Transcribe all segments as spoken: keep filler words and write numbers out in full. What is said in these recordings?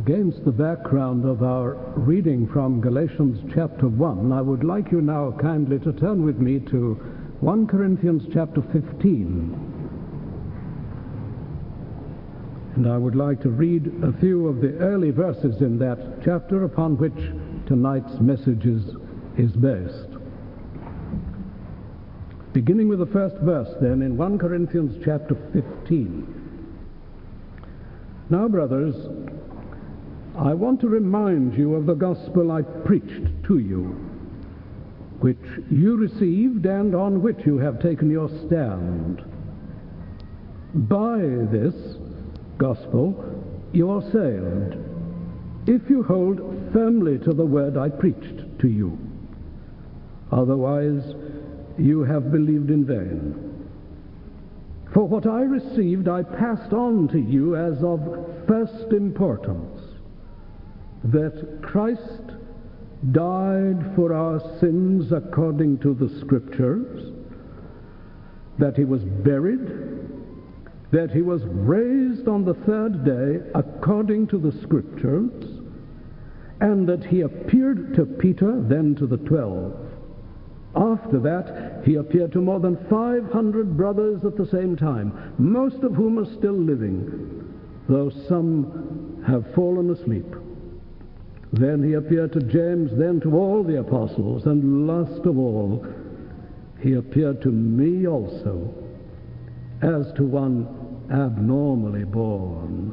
Against the background of our reading from Galatians chapter one, I would like you now kindly to turn with me to First Corinthians chapter fifteen. And I would like to read a few of the early verses in that chapter upon which tonight's message is, is based. Beginning with the first verse then in First Corinthians chapter fifteen. Now, brothers, I want to remind you of the gospel I preached to you, which you received and on which you have taken your stand. By this gospel you are saved, if you hold firmly to the word I preached to you. Otherwise, you have believed in vain. For what I received I passed on to you as of first importance, that Christ died for our sins according to the Scriptures, that he was buried, that he was raised on the third day according to the Scriptures, and that he appeared to Peter, then to the twelve. After that, he appeared to more than five hundred brothers at the same time, most of whom are still living, though some have fallen asleep. Then he appeared to James, then to all the apostles, and last of all, he appeared to me also, as to one abnormally born.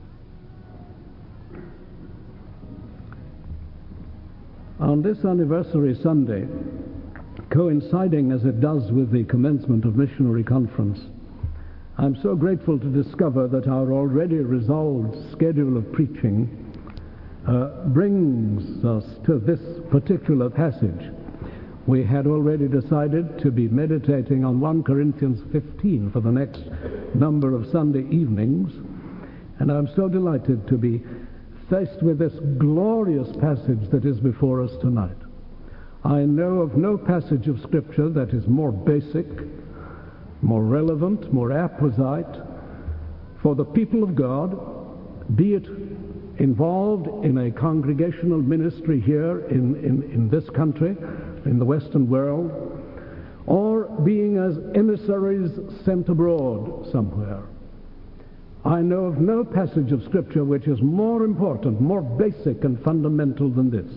On this anniversary Sunday, coinciding as it does with the commencement of Missionary Conference, I'm so grateful to discover that our already resolved schedule of preaching uh, brings us to this particular passage. We had already decided to be meditating on First Corinthians fifteen for the next number of Sunday evenings, and I'm so delighted to be faced with this glorious passage that is before us tonight. I know of no passage of Scripture that is more basic, more relevant, more apposite for the people of God, be it involved in a congregational ministry here in, in, in this country, in the Western world, or being as emissaries sent abroad somewhere. I know of no passage of Scripture which is more important, more basic and fundamental than this.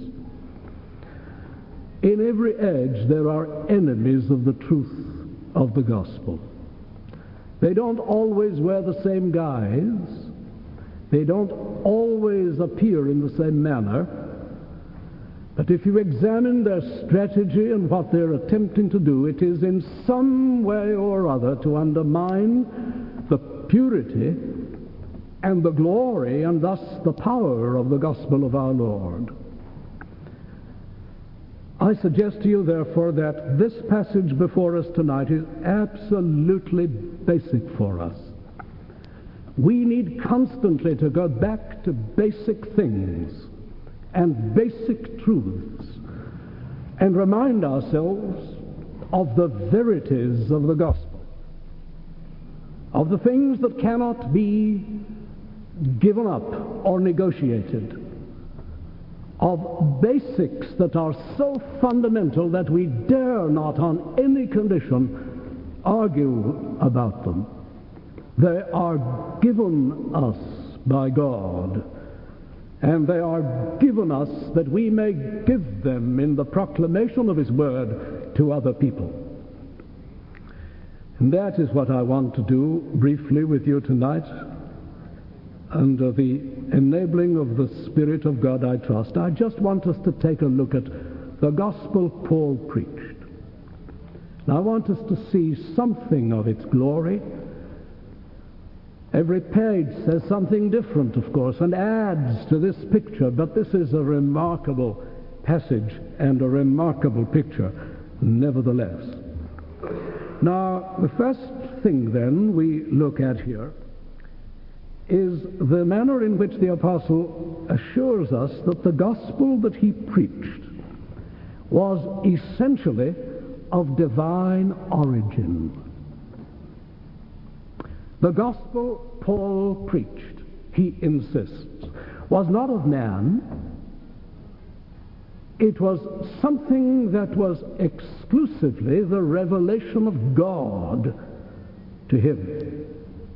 In every age there are enemies of the truth of the gospel. They don't always wear the same guise. They don't always appear in the same manner. But if you examine their strategy and what they're attempting to do, it is in some way or other to undermine the purity and the glory and thus the power of the gospel of our Lord. I suggest to you, therefore, that this passage before us tonight is absolutely basic for us. We need constantly to go back to basic things and basic truths and remind ourselves of the verities of the gospel, of the things that cannot be given up or negotiated, of basics that are so fundamental that we dare not on any condition argue about them. They are given us by God, and they are given us that we may give them in the proclamation of His Word to other people. And that is what I want to do briefly with you tonight. Under the enabling of the Spirit of God, I trust, I just want us to take a look at the gospel Paul preached. Now, I want us to see something of its glory. Every page says something different, of course, and adds to this picture, but this is a remarkable passage and a remarkable picture, nevertheless. Now, the first thing, then, we look at here is the manner in which the apostle assures us that the gospel that he preached was essentially of divine origin. The gospel Paul preached, he insists, was not of man. It was something that was exclusively the revelation of God to him.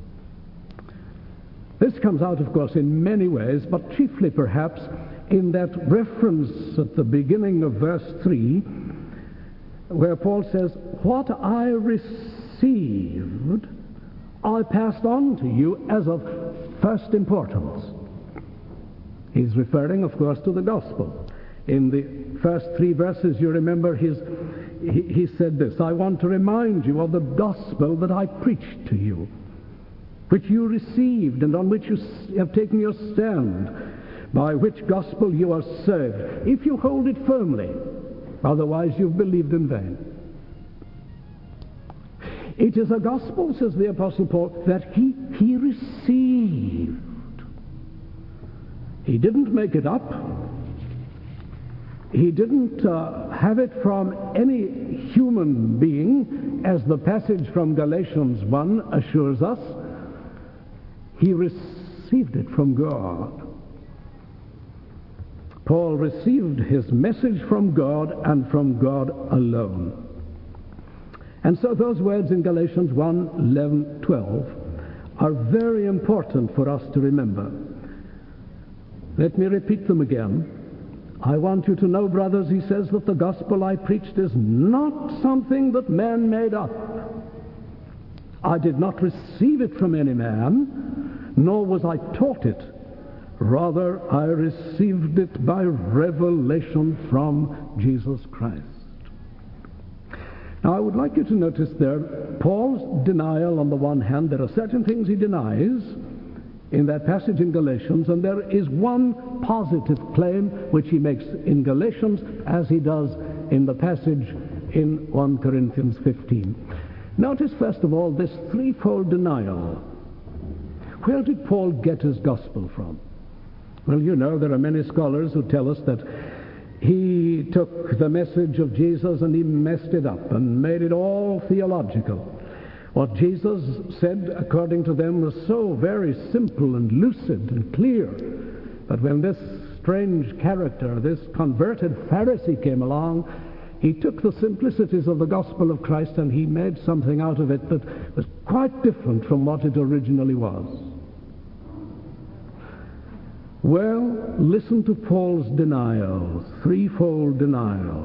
This comes out, of course, in many ways, but chiefly perhaps in that reference at the beginning of verse three, where Paul says, "What I received, I passed on to you as of first importance." He's referring, of course, to the gospel. In the first three verses, you remember his, he, he said this, "I want to remind you of the gospel that I preached to you, which you received and on which you have taken your stand, by which gospel you are saved, if you hold it firmly. Otherwise you've believed in vain." It is a gospel, says the Apostle Paul, that he, he received. He didn't make it up. He didn't uh, have it from any human being, as the passage from Galatians one assures us. He received it from God. Paul received his message from God and from God alone. And so those words in Galatians one, eleven, twelve are very important for us to remember. Let me repeat them again. "I want you to know, brothers," he says, "that the gospel I preached is not something that man made up. I did not receive it from any man, nor was I taught it. Rather, I received it by revelation from Jesus Christ." Now, I would like you to notice there, Paul's denial on the one hand. There are certain things he denies in that passage in Galatians, and there is one positive claim which he makes in Galatians, as he does in the passage in First Corinthians fifteen. Notice, first of all, this threefold denial. Where did Paul get his gospel from? Well, you know, there are many scholars who tell us that he took the message of Jesus and he messed it up and made it all theological. What Jesus said, according to them, was so very simple and lucid and clear. But when this strange character, this converted Pharisee came along, he took the simplicities of the gospel of Christ and he made something out of it that was quite different from what it originally was. Well, listen to Paul's denial, threefold denial.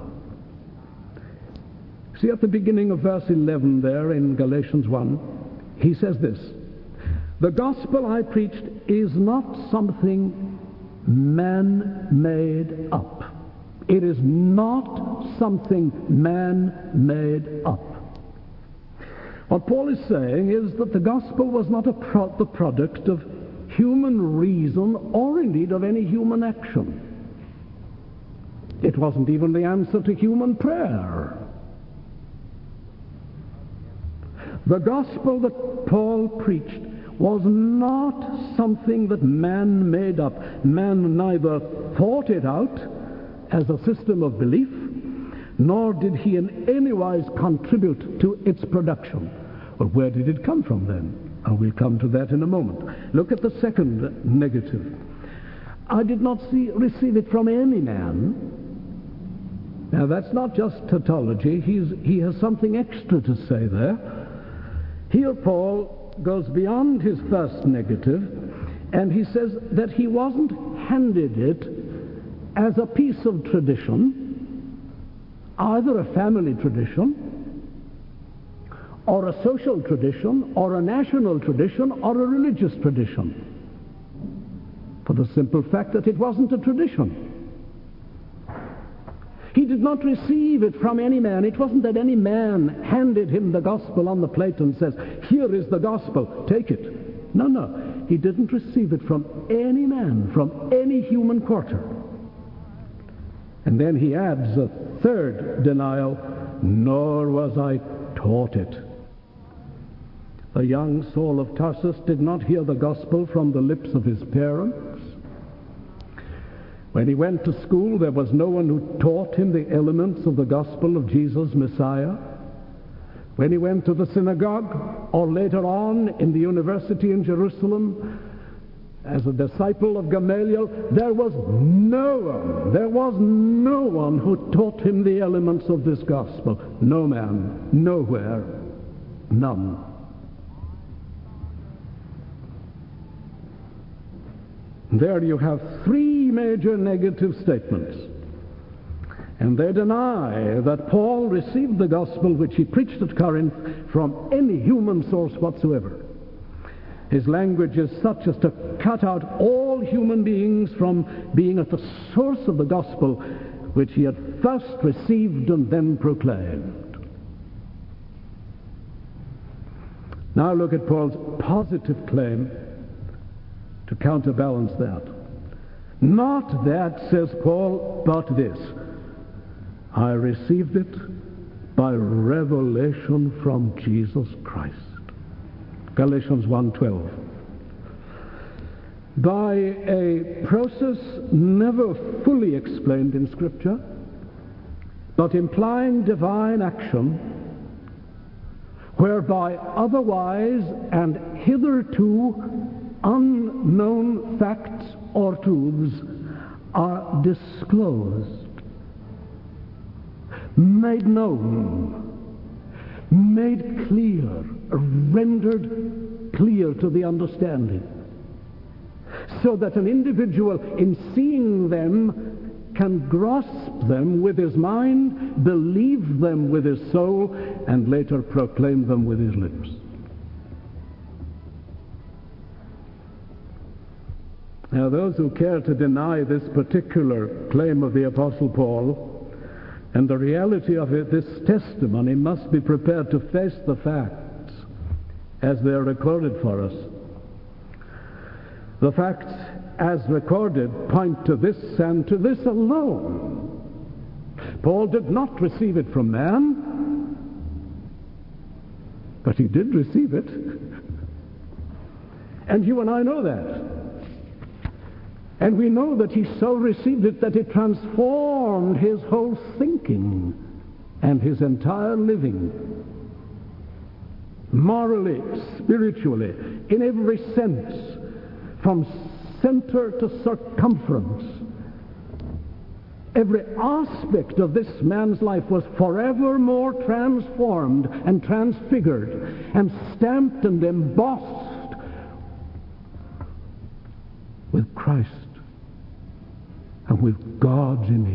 See, at the beginning of verse eleven there in Galatians one, he says this, "The gospel I preached is not something man made up." It is not something man made up. What Paul is saying is that the gospel was not a pro- the product of human reason or indeed of any human action. It wasn't even the answer to human prayer. The gospel that Paul preached was not something that man made up. Man neither thought it out as a system of belief, nor did he in any wise contribute to its production. Well, where did it come from then? And we'll come to that in a moment. Look at the second negative. "I did not see, receive it from any man." Now, that's not just tautology. He's, he has something extra to say there. Here Paul goes beyond his first negative, and he says that he wasn't handed it as a piece of tradition, either a family tradition, or a social tradition, or a national tradition, or a religious tradition, for the simple fact that it wasn't a tradition. He did not receive it from any man. It wasn't that any man handed him the gospel on the plate and says, "Here is the gospel, take it." No, no. He didn't receive it from any man, from any human quarter. And then he adds a third denial, "Nor was I taught it." The young Saul of Tarsus did not hear the gospel from the lips of his parents. When he went to school, there was no one who taught him the elements of the gospel of Jesus Messiah. When he went to the synagogue, or later on in the university in Jerusalem, as a disciple of Gamaliel, there was no one, there was no one who taught him the elements of this gospel. No man, nowhere, none. There you have three major negative statements. And they deny that Paul received the gospel which he preached at Corinth from any human source whatsoever. His language is such as to cut out all human beings from being at the source of the gospel which he had first received and then proclaimed. Now look at Paul's positive claim to counterbalance that. Not that, says Paul, but this: I received it by revelation from Jesus Christ. Galatians one twelve. By a process never fully explained in Scripture, but implying divine action, whereby otherwise and hitherto unknown facts or truths are disclosed, made known, made clear, rendered clear to the understanding, so that an individual in seeing them can grasp them with his mind, believe them with his soul, and later proclaim them with his lips. Now, those who care to deny this particular claim of the Apostle Paul and the reality of it, this testimony, must be prepared to face the facts as they are recorded for us. The facts as recorded point to this and to this alone. Paul did not receive it from man, but he did receive it. And you and I know that. And we know that he so received it that it transformed his whole thinking and his entire living. Morally, spiritually, in every sense, from center to circumference. Every aspect of this man's life was forevermore transformed and transfigured and stamped and embossed with Christ and with God's image.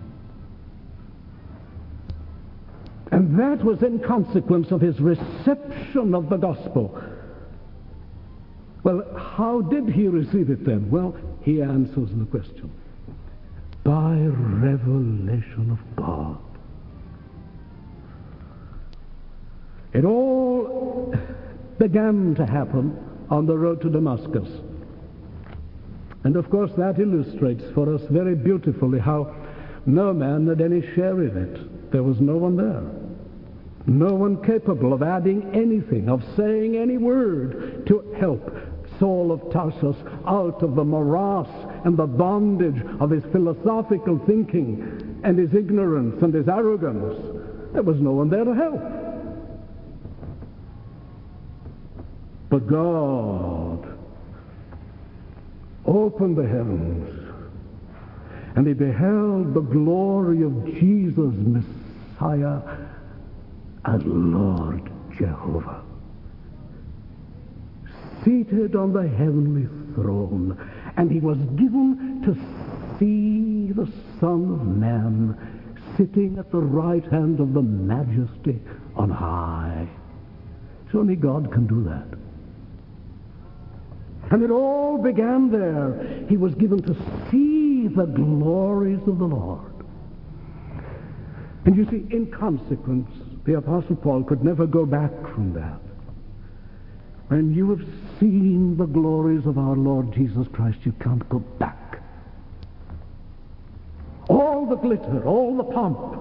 And that was in consequence of his reception of the gospel. Well, how did he receive it then? Well, he answers the question. By revelation of God. It all began to happen on the road to Damascus. And of course that illustrates for us very beautifully how no man had any share in it. There was no one there. No one capable of adding anything, of saying any word to help Saul of Tarsus out of the morass and the bondage of his philosophical thinking and his ignorance and his arrogance. There was no one there to help. But God opened the heavens, and he beheld the glory of Jesus, Messiah and Lord Jehovah, seated on the heavenly throne, and he was given to see the Son of Man sitting at the right hand of the Majesty on high. So only God can do that. And it all began there. He was given to see the glories of the Lord. And you see, in consequence, the Apostle Paul could never go back from that. When you have seen the glories of our Lord Jesus Christ, you can't go back. All the glitter, all the pomp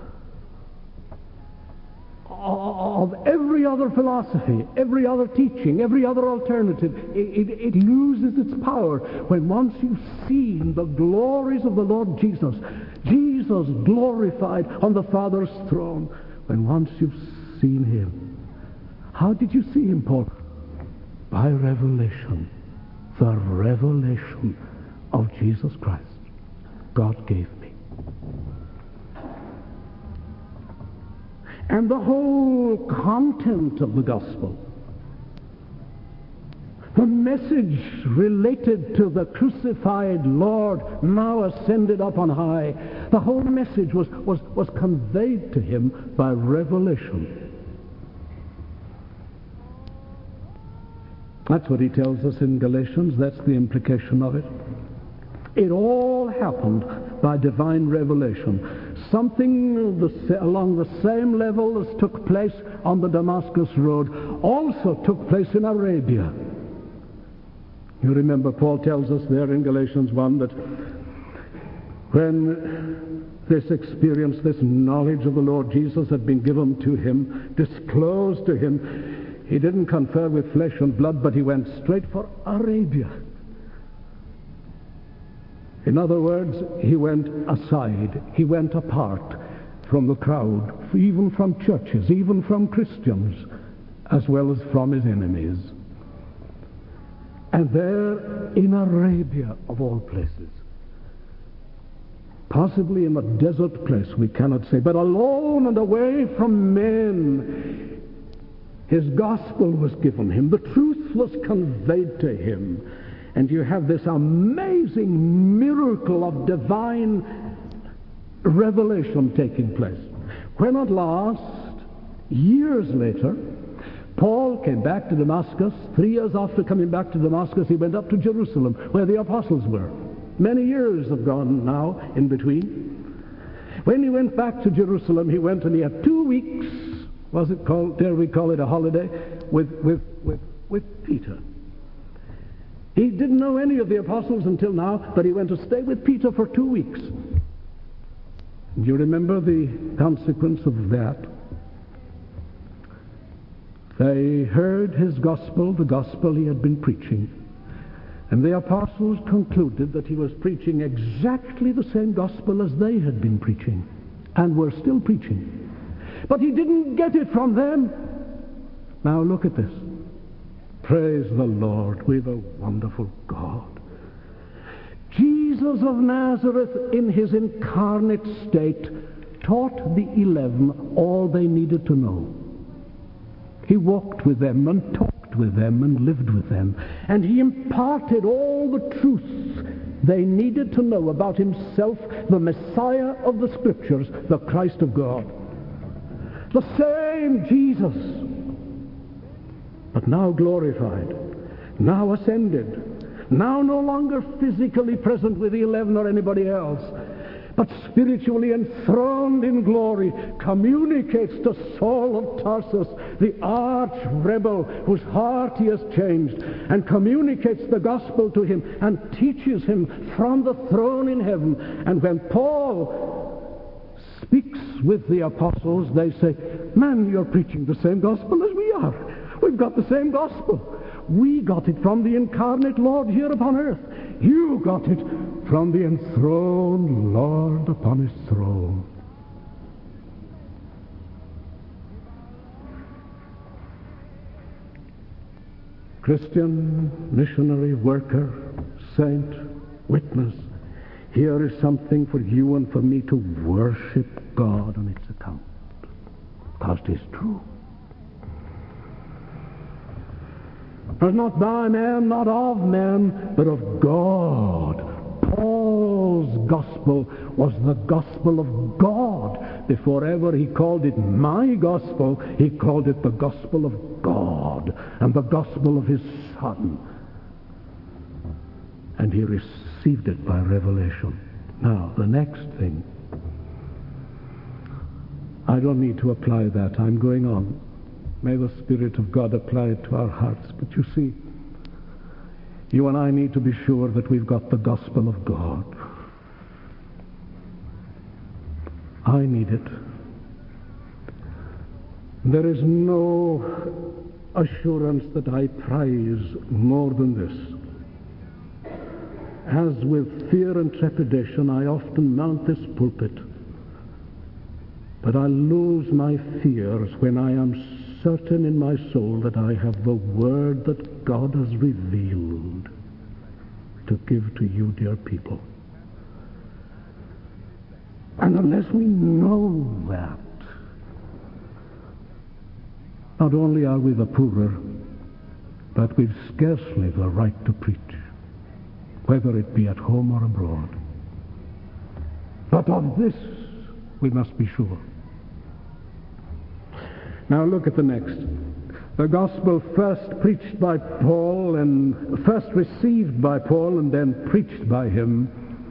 of every other philosophy, every other teaching, every other alternative, it, it, it loses its power when once you've seen the glories of the Lord Jesus, Jesus glorified on the Father's throne, when once you've seen him. How did you see him, Paul? By revelation. the revelation of Jesus Christ God gave me. And the whole content of the gospel, the message related to the crucified Lord now ascended up on high, the whole message was, was, was conveyed to him by revelation. That's what he tells us in Galatians. That's the implication of it. It all happened by divine revelation. Something the, along the same level as took place on the Damascus Road also took place in Arabia. You remember Paul tells us there in Galatians one that when this experience, this knowledge of the Lord Jesus had been given to him, disclosed to him, he didn't confer with flesh and blood, but he went straight for Arabia. In other words, he went aside. He went apart from the crowd, even from churches, even from Christians, as well as from his enemies. And there in Arabia, of all places, possibly in a desert place, we cannot say, but alone and away from men, his gospel was given him. The truth was conveyed to him. And you have this amazing miracle of divine revelation taking place. When at last, years later, Paul came back to Damascus. Three years after coming back to Damascus, he went up to Jerusalem, where the apostles were. Many years have gone now in between. When he went back to Jerusalem, he went and he had two weeks, was it called, dare we call it a holiday, with, with, with, with Peter. He didn't know any of the apostles until now, but he went to stay with Peter for two weeks. Do you remember the consequence of that? They heard his gospel, the gospel he had been preaching. And the apostles concluded that he was preaching exactly the same gospel as they had been preaching, and were still preaching. But he didn't get it from them. Now look at this. Praise the Lord, we've a wonderful God. Jesus of Nazareth, in his incarnate state, taught the eleven all they needed to know. He walked with them and talked with them and lived with them. And he imparted all the truths they needed to know about himself, the Messiah of the Scriptures, the Christ of God. The same Jesus, but now glorified, now ascended, now no longer physically present with the eleven or anybody else, but spiritually enthroned in glory, communicates to Saul of Tarsus, the arch rebel whose heart he has changed, and communicates the gospel to him and teaches him from the throne in heaven. And when Paul speaks with the apostles, they say, man, you're preaching the same gospel as we are. We've got the same gospel. We got it from the incarnate Lord here upon earth. You got it from the enthroned Lord upon his throne. Christian, missionary, worker, saint, witness, here is something for you and for me to worship God on its account, because it is true. But not by man, not of man, but of God. Paul's gospel was the gospel of God. Before ever he called it my gospel, he called it the gospel of God and the gospel of his Son. And he received it by revelation. Now, the next thing. I don't need to apply that. I'm going on. May the Spirit of God apply it to our hearts. But you see, you and I need to be sure that we've got the gospel of God. I need it. There is no assurance that I prize more than this. As with fear and trepidation, I often mount this pulpit, but I lose my fears when I am certain in my soul that I have the word that God has revealed to give to you, dear people. And unless we know that, not only are we the poorer, but we've scarcely the right to preach, whether it be at home or abroad. But of this we must be sure. Now look at the next. The gospel first preached by Paul and first received by Paul and then preached by him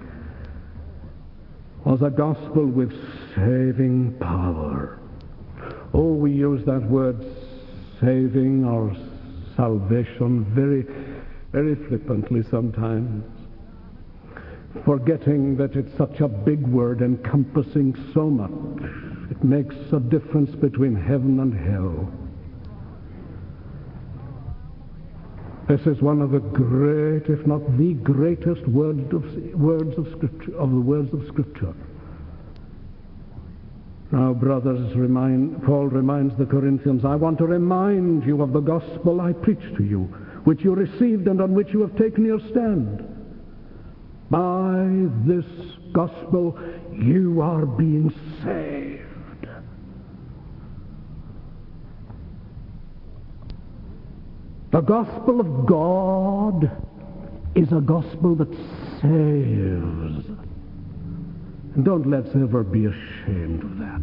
was a gospel with saving power. Oh, we use that word saving or salvation very, very flippantly sometimes, forgetting that it's such a big word encompassing so much. It makes a difference between heaven and hell. This is one of the great, if not the greatest word of, words of Scripture, of the words of Scripture. Now, brothers, remind, Paul reminds the Corinthians, I want to remind you of the gospel I preached to you, which you received and on which you have taken your stand. By this gospel you are being saved. The gospel of God is a gospel that saves. And don't let's ever be ashamed of that.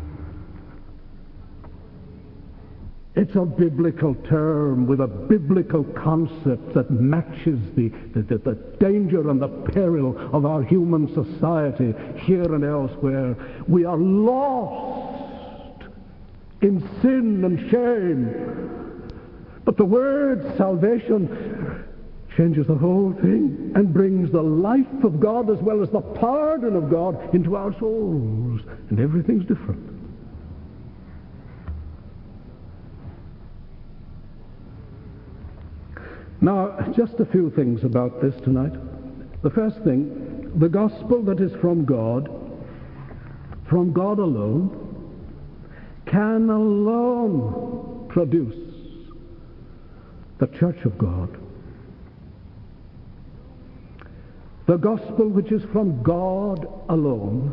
It's a biblical term with a biblical concept that matches the, the, the, the danger and the peril of our human society here and elsewhere. We are lost in sin and shame. But the word salvation changes the whole thing and brings the life of God as well as the pardon of God into our souls. And everything's different. Now, just a few things about this tonight. The first thing, the gospel that is from God, from God alone, can alone produce the church of God. The gospel which is from God alone,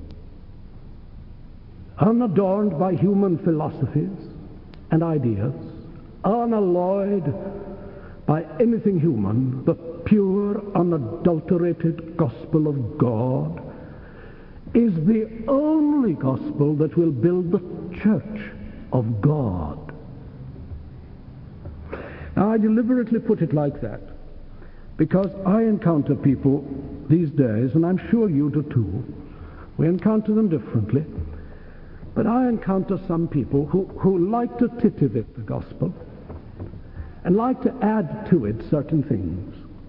unadorned by human philosophies and ideas, unalloyed by anything human, the pure, unadulterated gospel of God is the only gospel that will build the church of God. Now, I deliberately put it like that because I encounter people these days, and I'm sure you do too. We encounter them differently. But I encounter some people who, who like to titivate the gospel and like to add to it certain things.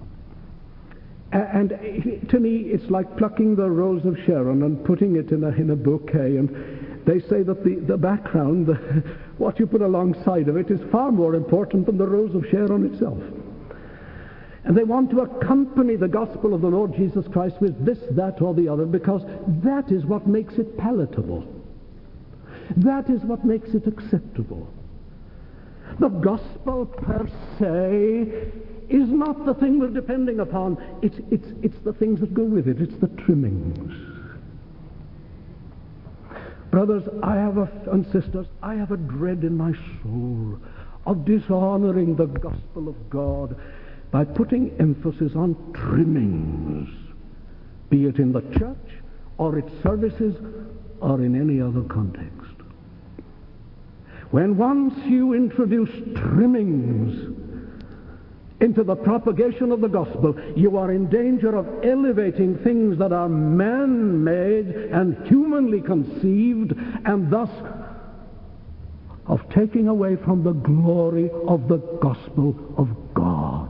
And to me, it's like plucking the rose of Sharon and putting it in a, in a bouquet. And they say that the, the background, the, what you put alongside of it, is far more important than the rose of Sharon itself. And they want to accompany the gospel of the Lord Jesus Christ with this, that, or the other, because that is what makes it palatable. That is what makes it acceptable. The gospel per se is not the thing we're depending upon. It's, it's, it's the things that go with it. It's the trimmings. Brothers, I have a, and sisters, I have a dread in my soul of dishonoring the gospel of God by putting emphasis on trimmings, be it in the church or its services or in any other context. When once you introduce trimmings into the propagation of the gospel, you are in danger of elevating things that are man-made and humanly conceived, and thus of taking away from the glory of the gospel of God.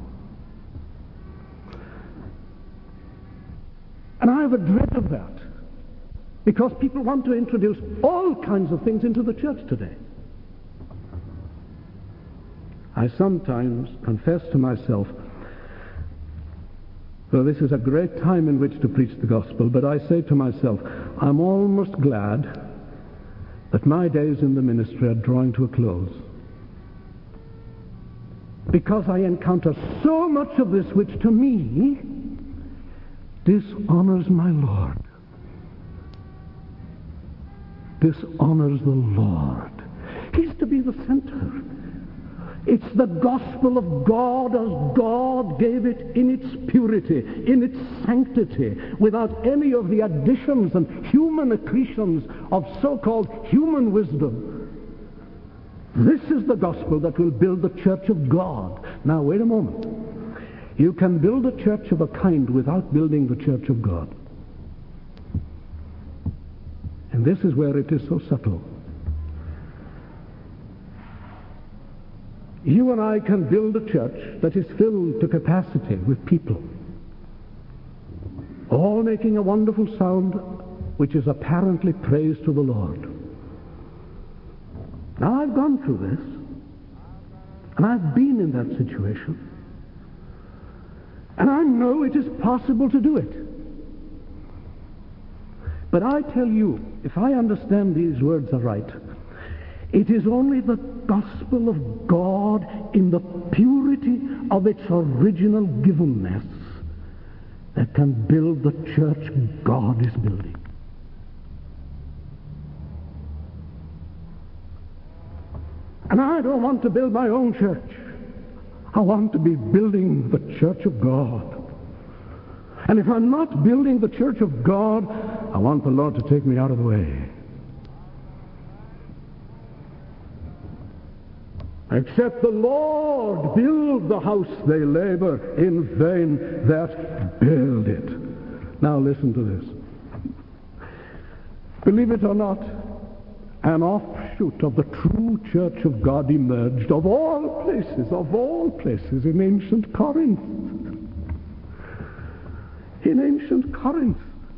And I have a dread of that, because people want to introduce all kinds of things into the church today. I sometimes confess to myself, well, this is a great time in which to preach the gospel, but I say to myself, I'm almost glad that my days in the ministry are drawing to a close, because I encounter so much of this which to me dishonors my Lord, dishonors the Lord. He's to be the center. It's the gospel of God as God gave it in its purity, in its sanctity, without any of the additions and human accretions of so-called human wisdom. This is the gospel that will build the church of God. Now, wait a moment. You can build a church of a kind without building the church of God. And this is where it is so subtle. You and I can build a church that is filled to capacity with people, all making a wonderful sound which is apparently praise to the Lord. Now, I've gone through this, and I've been in that situation, and I know it is possible to do it. But I tell you, if I understand these words are right, it is only the gospel of God in the purity of its original givenness that can build the church God is building. And I don't want to build my own church. I want to be building the church of God. And if I'm not building the church of God, I want the Lord to take me out of the way. Except the Lord build the house, they labor in vain that build it. Now listen to this. Believe it or not, an offshoot of the true church of God emerged, of all places, of all places, in ancient Corinth. In ancient Corinth.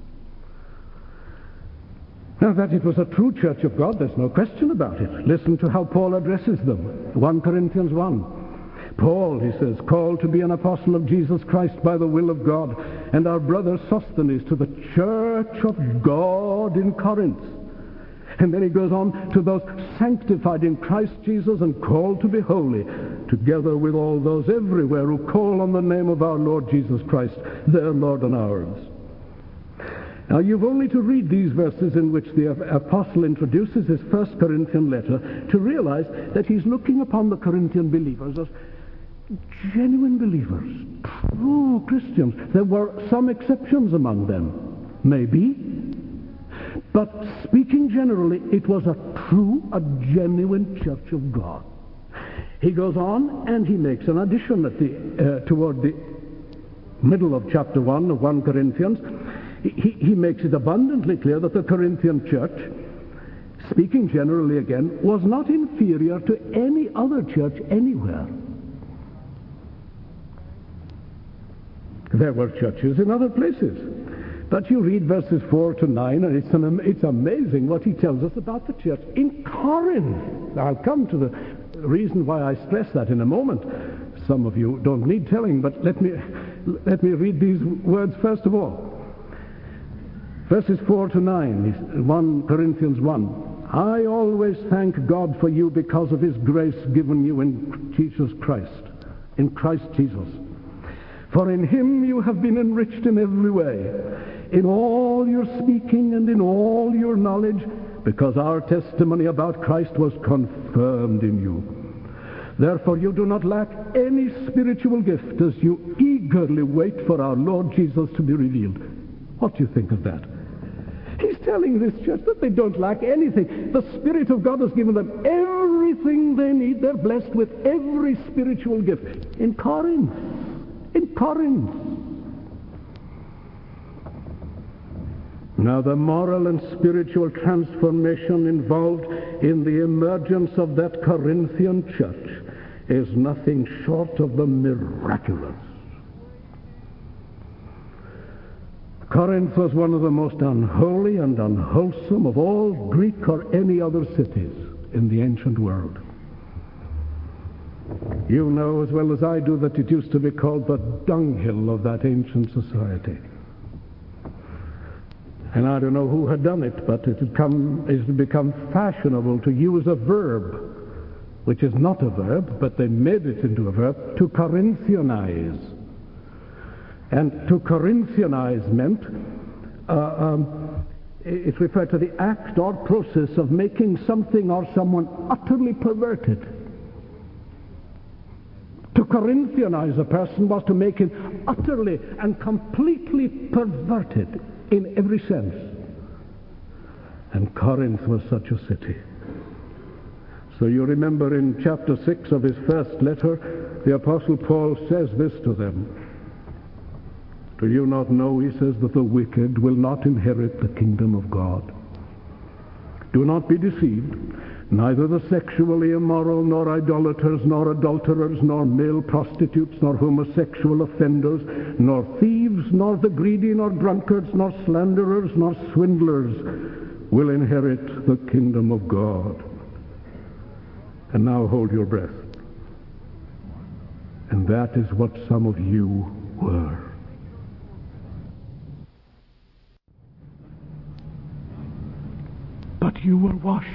Now, that it was a true church of God, there's no question about it. Listen to how Paul addresses them. First Corinthians one. Paul, he says, called to be an apostle of Jesus Christ by the will of God, and our brother Sosthenes to the church of God in Corinth. And then he goes on to those sanctified in Christ Jesus and called to be holy, together with all those everywhere who call on the name of our Lord Jesus Christ, their Lord and ours. Now, you've only to read these verses in which the apostle introduces his first Corinthian letter to realize that he's looking upon the Corinthian believers as genuine believers, true Christians. There were some exceptions among them, maybe, but speaking generally, it was a true, a genuine church of God. He goes on and he makes an addition at the uh, toward the middle of chapter one of First Corinthians. He, he makes it abundantly clear that the Corinthian church, speaking generally again, was not inferior to any other church anywhere. There were churches in other places. But you read verses four to nine, and it's, an, it's amazing what he tells us about the church in Corinth. I'll come to the reason why I stress that in a moment. Some of you don't need telling, but let me, let me read these words first of all. Verses four to nine, First Corinthians one. I always thank God for you because of his grace given you in Jesus Christ, in Christ Jesus. For in him you have been enriched in every way, in all your speaking and in all your knowledge, because our testimony about Christ was confirmed in you. Therefore you do not lack any spiritual gift as you eagerly wait for our Lord Jesus to be revealed. What do you think of that? He's telling this church that they don't lack anything. The Spirit of God has given them everything they need. They're blessed with every spiritual gift. In Corinth. In Corinth. Now, the moral and spiritual transformation involved in the emergence of that Corinthian church is nothing short of the miraculous. Corinth was one of the most unholy and unwholesome of all Greek or any other cities in the ancient world. You know as well as I do that it used to be called the dunghill of that ancient society. And I don't know who had done it, but it had, come, it had become fashionable to use a verb which is not a verb, but they made it into a verb, to Corinthianize. And to Corinthianize meant, uh, um, it referred to the act or process of making something or someone utterly perverted. To Corinthianize a person was to make him utterly and completely perverted in every sense. And Corinth was such a city. So you remember in chapter six of his first letter, the Apostle Paul says this to them. Do you not know, he says, that the wicked will not inherit the kingdom of God? Do not be deceived. Neither the sexually immoral, nor idolaters, nor adulterers, nor male prostitutes, nor homosexual offenders, nor thieves, nor the greedy, nor drunkards, nor slanderers, nor swindlers will inherit the kingdom of God. And now hold your breath. And that is what some of you were. But you were washed.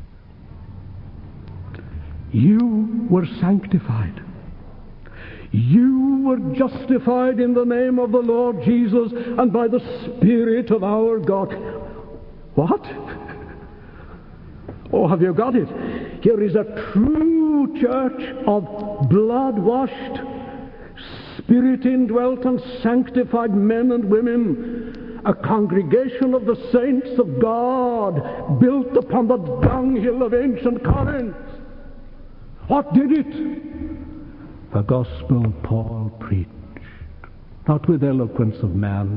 You were sanctified. You were justified in the name of the Lord Jesus and by the Spirit of our God. What? Oh, have you got it? Here is a true church of blood-washed, Spirit-indwelt and sanctified men and women, a congregation of the saints of God, built upon the dunghill of ancient Corinth. What did it? The gospel Paul preached, not with eloquence of man,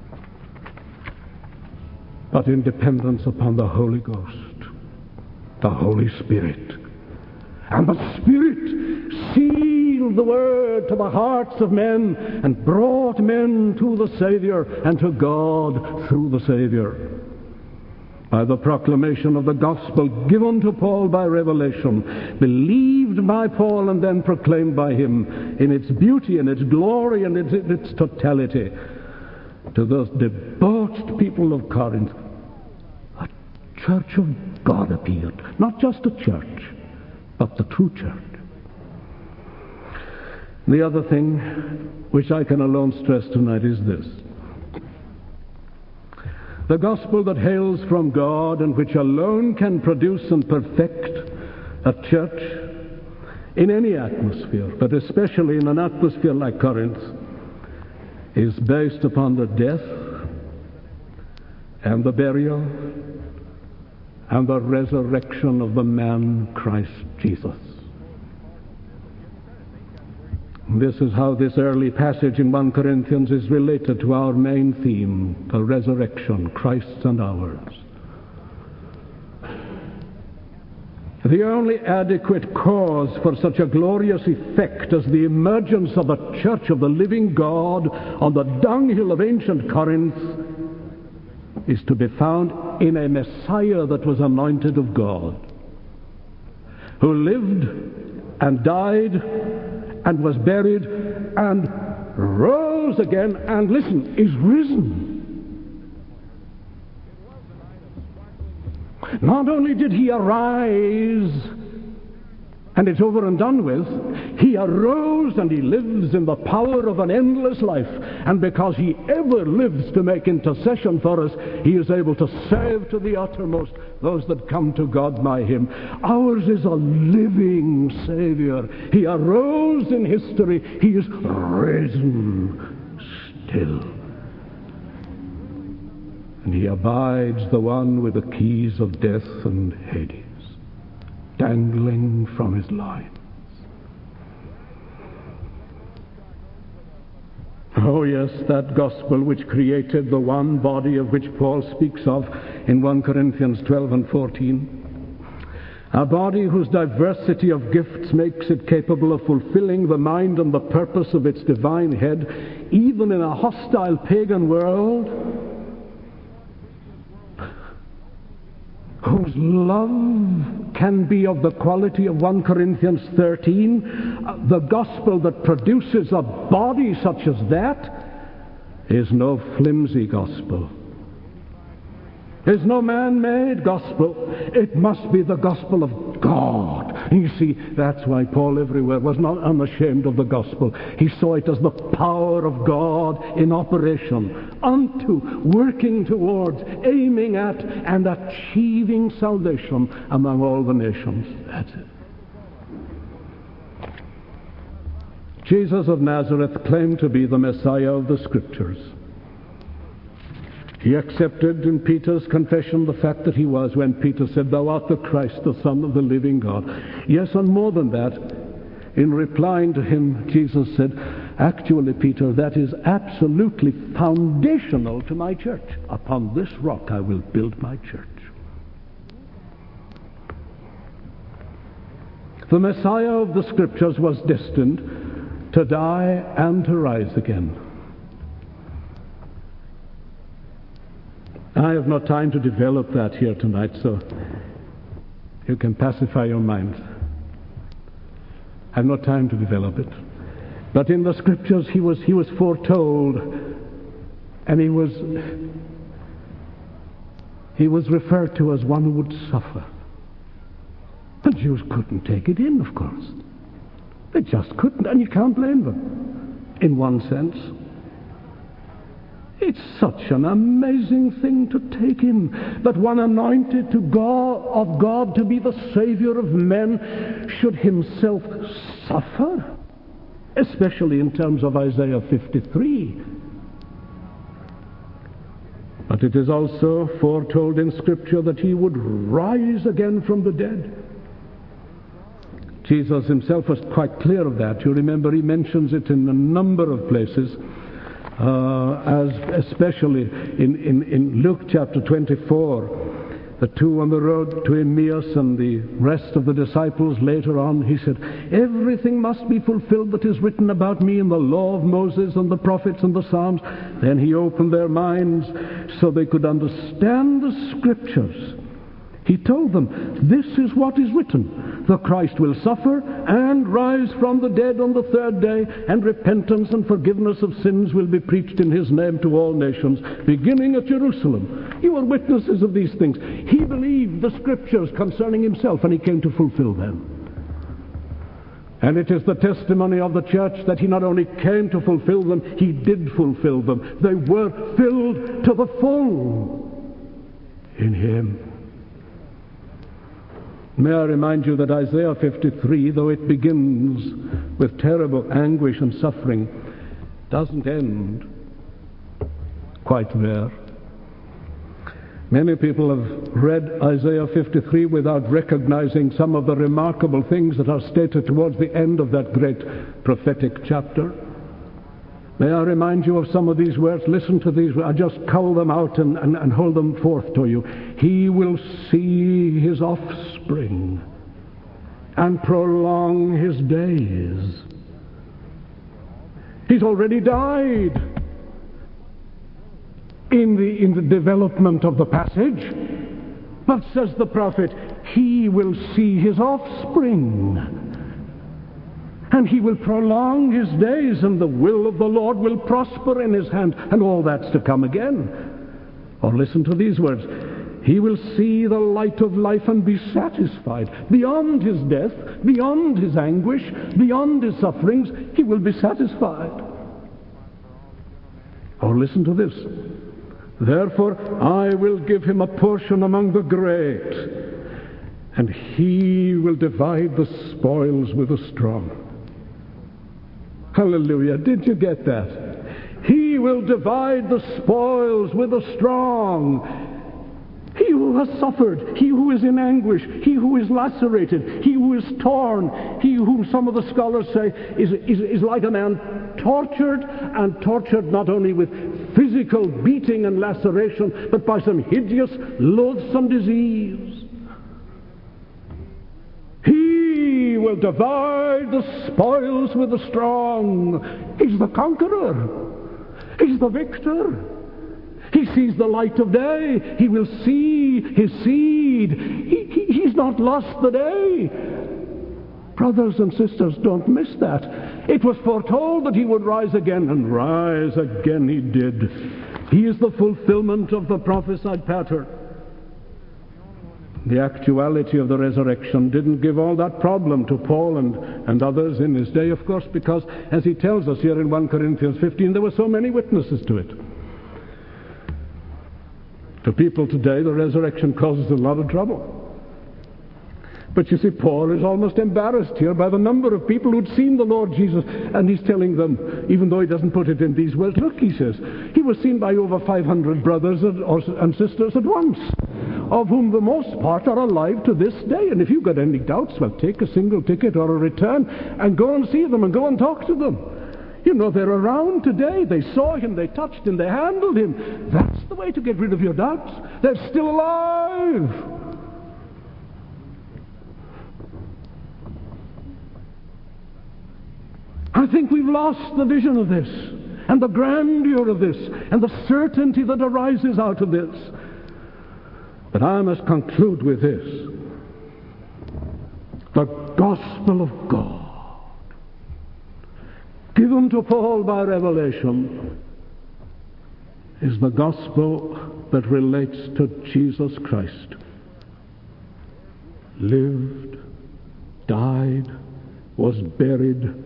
but in dependence upon the Holy Ghost, the Holy Spirit. And the Spirit sealed the word to the hearts of men and brought men to the Savior and to God through the Savior. By the proclamation of the gospel given to Paul by revelation, believed by Paul and then proclaimed by him in its beauty and its glory and its, its totality, to those debauched people of Corinth, a church of God appeared. Not just a church, but the true church. The other thing which I can alone stress tonight is this. The gospel that hails from God and which alone can produce and perfect a church in any atmosphere, but especially in an atmosphere like Corinth, is based upon the death and the burial and the resurrection of the man Christ Jesus. This is how this early passage in First Corinthians is related to our main theme, the resurrection, Christ's and ours. The only adequate cause for such a glorious effect as the emergence of a church of the living God on the dunghill of ancient Corinth is to be found in a Messiah that was anointed of God, who lived and died and was buried and rose again, and listen, is risen. Not only did he arise and it's over and done with, he arose and he lives in the power of an endless life. And because he ever lives to make intercession for us, he is able to save to the uttermost those that come to God by him. Ours is a living Savior. He arose in history. He is risen still. And he abides, the one with the keys of death and Hades, dangling from his loins. Oh yes, that gospel which created the one body of which Paul speaks of in First Corinthians twelve and fourteen. A body whose diversity of gifts makes it capable of fulfilling the mind and the purpose of its divine head, even in a hostile pagan world, whose love can be of the quality of First Corinthians thirteen, uh, the gospel that produces a body such as that is no flimsy gospel. is no man-made gospel. It must be the gospel of God. And you see, that's why Paul everywhere was not unashamed of the gospel. He saw it as the power of God in operation, unto, working towards, aiming at, and achieving salvation among all the nations. That's it. Jesus of Nazareth claimed to be the Messiah of the Scriptures. He accepted in Peter's confession the fact that he was, when Peter said, "Thou art the Christ, the Son of the living God." Yes, and more than that, in replying to him, Jesus said, "Actually, Peter, that is absolutely foundational to my church. Upon this rock I will build my church." The Messiah of the Scriptures was destined to die and to rise again. I have no time to develop that here tonight, so you can pacify your mind. I have no time to develop it. But in the Scriptures he was he was foretold, and he was he was referred to as one who would suffer. The Jews couldn't take it in, of course. They just couldn't, and you can't blame them, in one sense. It's such an amazing thing to take in, that one anointed to God, of God to be the Savior of men should himself suffer, especially in terms of Isaiah fifty-three. But it is also foretold in Scripture that he would rise again from the dead. Jesus himself was quite clear of that. You remember he mentions it in a number of places. Uh, as especially in, in, in Luke chapter twenty-four, the two on the road to Emmaus and the rest of the disciples later on, he said, "Everything must be fulfilled that is written about me in the law of Moses and the prophets and the Psalms." Then he opened their minds so they could understand the Scriptures. He told them, "This is what is written. The Christ will suffer and rise from the dead on the third day, and repentance and forgiveness of sins will be preached in his name to all nations, beginning at Jerusalem." You are witnesses of these things. He believed the Scriptures concerning himself, and he came to fulfill them. And it is the testimony of the church that he not only came to fulfill them, he did fulfill them. They were filled to the full in him. May I remind you that Isaiah fifty-three, though it begins with terrible anguish and suffering, doesn't end quite there. Many people have read Isaiah fifty-three without recognizing some of the remarkable things that are stated towards the end of that great prophetic chapter. May I remind you of some of these words? Listen to these. I just cull them out and, and, and hold them forth to you. "He will see his offspring and prolong his days." He's already died in the, in the development of the passage. But says the prophet, he will see his offspring. And he will prolong his days, and the will of the Lord will prosper in his hand. And all that's to come again. Or listen to these words. He will see the light of life and be satisfied. Beyond his death, beyond his anguish, beyond his sufferings, he will be satisfied. Or listen to this. "Therefore I will give him a portion among the great, and he will divide the spoils with the strong." Hallelujah. Did you get that? He will divide the spoils with the strong. He who has suffered, he who is in anguish, he who is lacerated, he who is torn, he whom some of the scholars say is, is, is like a man tortured, and tortured not only with physical beating and laceration, but by some hideous, loathsome disease. He will divide the spoils with the strong. He's the conqueror. He's the victor. He sees the light of day. He will see his seed. He, he, he's not lost the day. Brothers and sisters, don't miss that. It was foretold that he would rise again, and rise again he did. He is the fulfillment of the prophesied pattern. The actuality of the resurrection didn't give all that problem to Paul and, and others in his day, of course, because, as he tells us here in First Corinthians fifteen, there were so many witnesses to it. To people today, the resurrection causes a lot of trouble. But you see, Paul is almost embarrassed here by the number of people who'd seen the Lord Jesus, and he's telling them, even though he doesn't put it in these words, look, he says, he was seen by over five hundred brothers and sisters at once, of whom the most part are alive to this day. And if you've got any doubts, well, take a single ticket or a return and go and see them and go and talk to them. You know, they're around today. They saw him, they touched him, they handled him. That's the way to get rid of your doubts. They're still alive. I think we've lost the vision of this, and the grandeur of this, and the certainty that arises out of this. But I must conclude with this. The gospel of God, given to Paul by revelation, is the gospel that relates to Jesus Christ. Lived, died, was buried,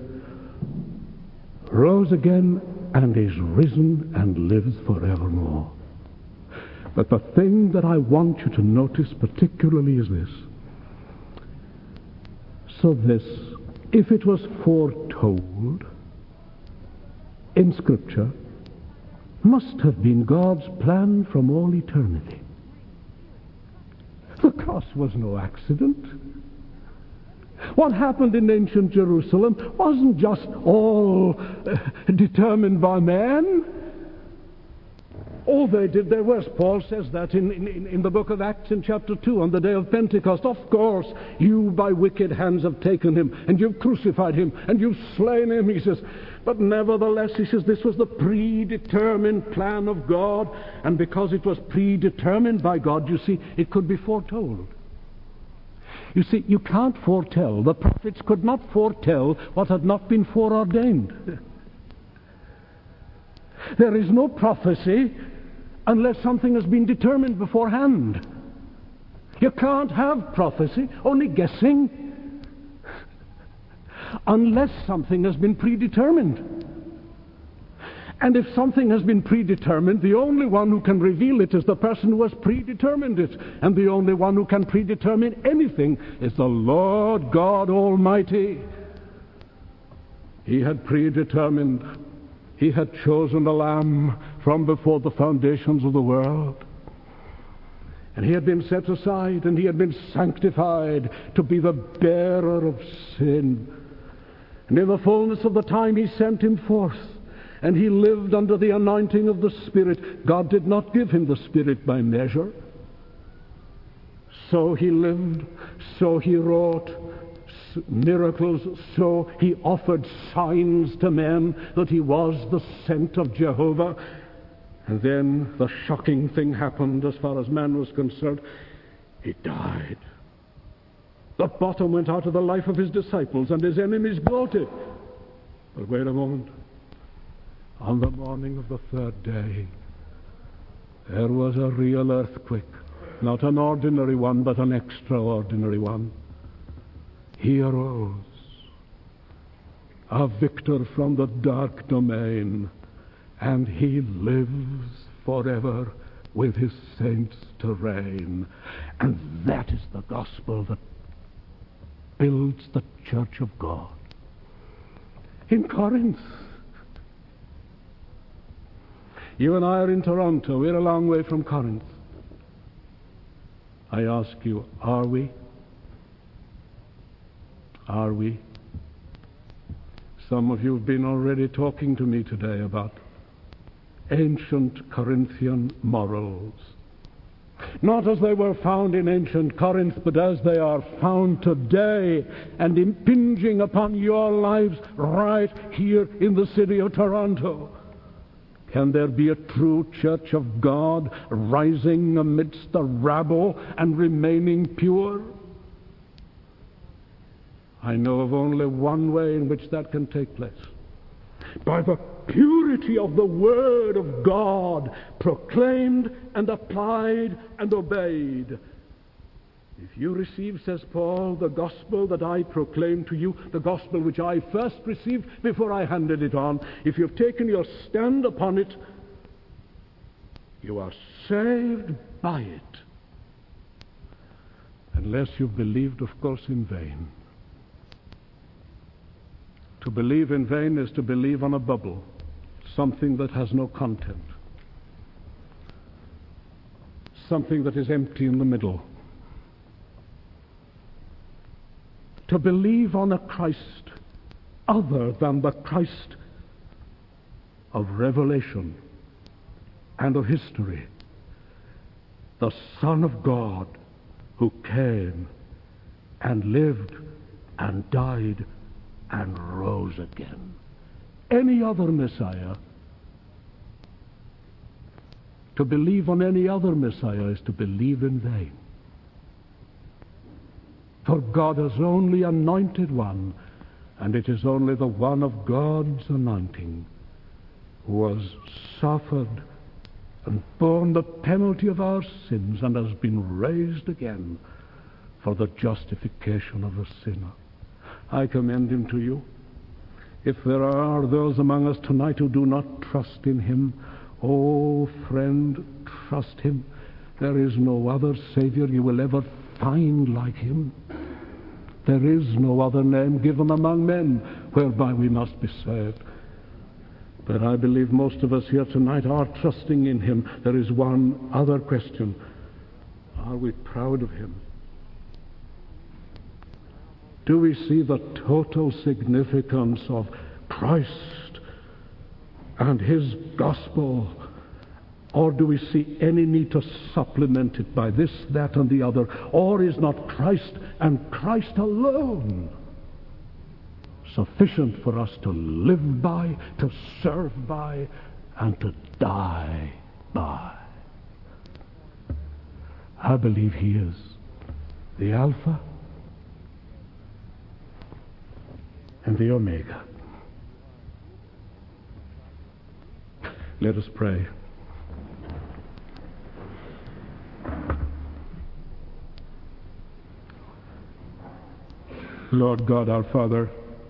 rose again, and is risen and lives forevermore. But the thing that I want you to notice particularly is this. So this, if it was foretold in Scripture, must have been God's plan from all eternity. The cross was no accident. What happened in ancient Jerusalem wasn't just all uh, determined by man. All they did their worst. Paul says that in, in, in the book of Acts in chapter two, on the day of Pentecost. Of course, you by wicked hands have taken him, and you've crucified him, and you've slain him, he says. But nevertheless, he says, this was the predetermined plan of God, and because it was predetermined by God, you see, it could be foretold. You see, you can't foretell. The prophets could not foretell what had not been foreordained. There is no prophecy unless something has been determined beforehand. You can't have prophecy, only guessing, unless something has been predetermined. And if something has been predetermined, the only one who can reveal it is the person who has predetermined it. And the only one who can predetermine anything is the Lord God Almighty. He had predetermined. He had chosen the Lamb from before the foundations of the world. And he had been set aside, and he had been sanctified to be the bearer of sin. And in the fullness of the time he sent him forth. And he lived under the anointing of the Spirit. God did not give him the Spirit by measure. So he lived, so he wrought miracles, so he offered signs to men that he was the sent of Jehovah. And then the shocking thing happened as far as man was concerned. He died. The bottom went out of the life of his disciples, and his enemies gloated. But wait a moment. On the morning of the third day, there was a real earthquake. Not an ordinary one, but an extraordinary one. He arose, a victor from the dark domain, and he lives forever with his saints to reign. And that is the gospel that builds the church of God. In Corinth, you and I are in Toronto. We're a long way from Corinth. I ask you, are we? Are we? Some of you have been already talking to me today about ancient Corinthian morals. Not as they were found in ancient Corinth, but as they are found today and impinging upon your lives right here in the city of Toronto. Can there be a true church of God rising amidst the rabble and remaining pure? I know of only one way in which that can take place. By the purity of the Word of God, proclaimed and applied and obeyed If you receive, says Paul, the gospel that I proclaim to you, the gospel which I first received before I handed it on, if you've taken your stand upon it, you are saved by it. Unless you've believed, of course, in vain. To believe in vain is to believe on a bubble, something that has no content, something that is empty in the middle. To believe on a Christ other than the Christ of revelation and of history, the Son of God who came and lived and died and rose again. Any other Messiah, to believe on any other Messiah is to believe in vain. For God has only anointed one, and it is only the one of God's anointing who has suffered and borne the penalty of our sins and has been raised again for the justification of the sinner. I commend him to you. If there are those among us tonight who do not trust in him, oh friend, trust him. There is no other Savior you will ever find like him. There is no other name given among men whereby we must be saved. But I believe most of us here tonight are trusting in him. There is one other question. Are we proud of him? Do we see the total significance of Christ and his gospel? Or do we see any need to supplement it by this, that, and the other? Or is not Christ and Christ alone sufficient for us to live by, to serve by, and to die by? I believe he is the Alpha and the Omega. Let us pray. Lord God, our Father,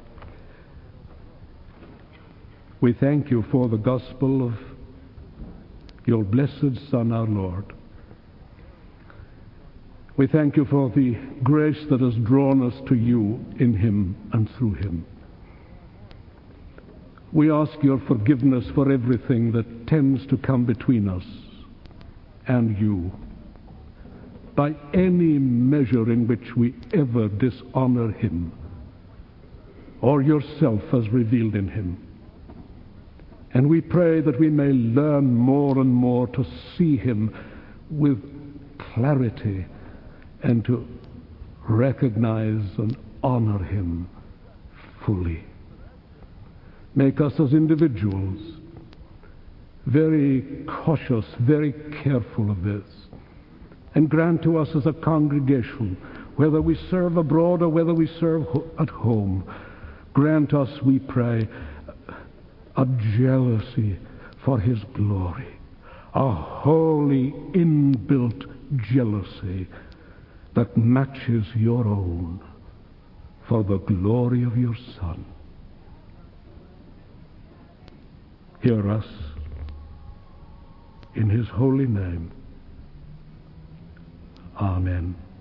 we thank you for the gospel of your blessed Son, our Lord. We thank you for the grace that has drawn us to you in him and through him. We ask your forgiveness for everything that tends to come between us and you, by any measure in which we ever dishonor him or yourself as revealed in him. And we pray that we may learn more and more to see him with clarity and to recognize and honor him fully. Make us as individuals very cautious, very careful of this. And grant to us as a congregation, whether we serve abroad or whether we serve ho- at home, grant us, we pray, a jealousy for his glory, a holy inbuilt jealousy that matches your own for the glory of your Son. Hear us in his holy name. Amen.